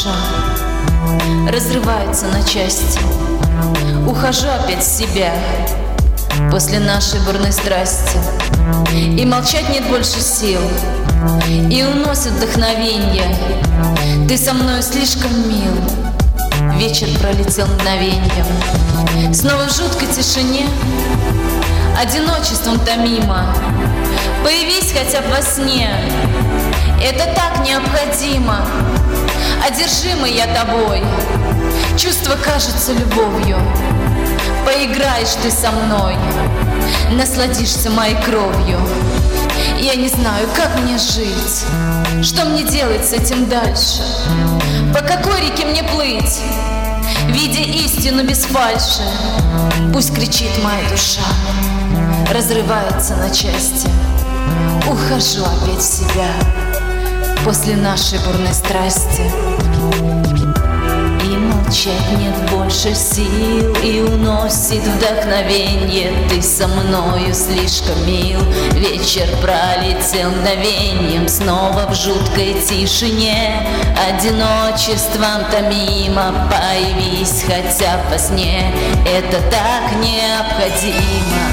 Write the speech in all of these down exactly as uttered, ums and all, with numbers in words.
душа разрывается на части. Ухожу опять в себя после нашей бурной страсти. И молчать нет больше сил, и уносит вдохновенье. Ты со мною слишком мил. Вечер пролетел мгновеньем. Снова в жуткой тишине, одиночеством томимо. Появись хотя бы во сне, это так необходимо. Одержимый я тобой, чувство кажется любовью. Поиграешь ты со мной, насладишься моей кровью. Я не знаю, как мне жить, что мне делать с этим дальше. По какой реке мне плыть, видя истину без фальши? Пусть кричит моя душа, разрывается на части. Ухожу опять в себя после нашей бурной страсти. И молчать нет больше сил, и уносит вдохновенье. Ты со мною слишком мил. Вечер пролетел мгновеньем. Снова в жуткой тишине, одиночеством томимо. Появись хотя бы во сне, это так необходимо.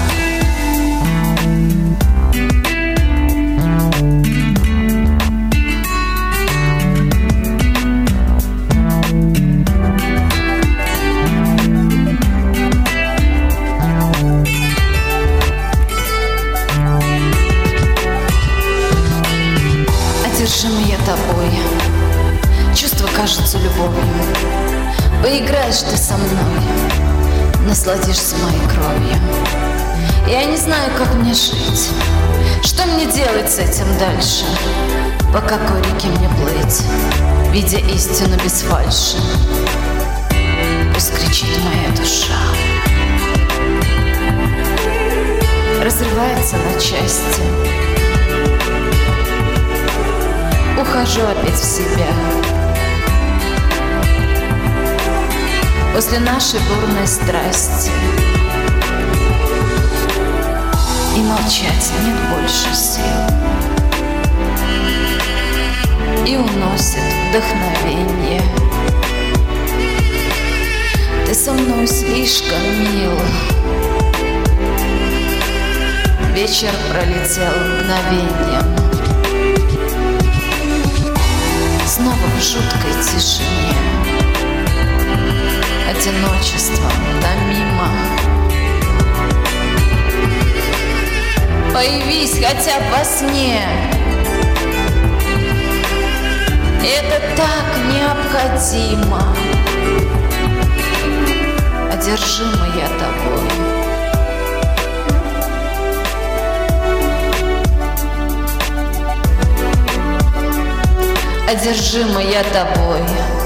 Одержимый я тобой, чувство кажется любовью. Поиграешь ты со мной, насладишься моей кровью. Я не знаю, как мне жить, что мне делать с этим дальше. По какой реке мне плыть, видя истину без фальши? Пусть кричит моя душа, разрывается на части. Ухожу опять в себя после нашей бурной страсти. И молчать нет больше сил, и уносит вдохновенье. Ты со мной слишком мил. Вечер пролетел мгновеньем. Снова в жуткой тишине, одиночеством томимо. Появись хотя бы во сне, это так необходимо. Одержимый я тобой. Одержима я тобой.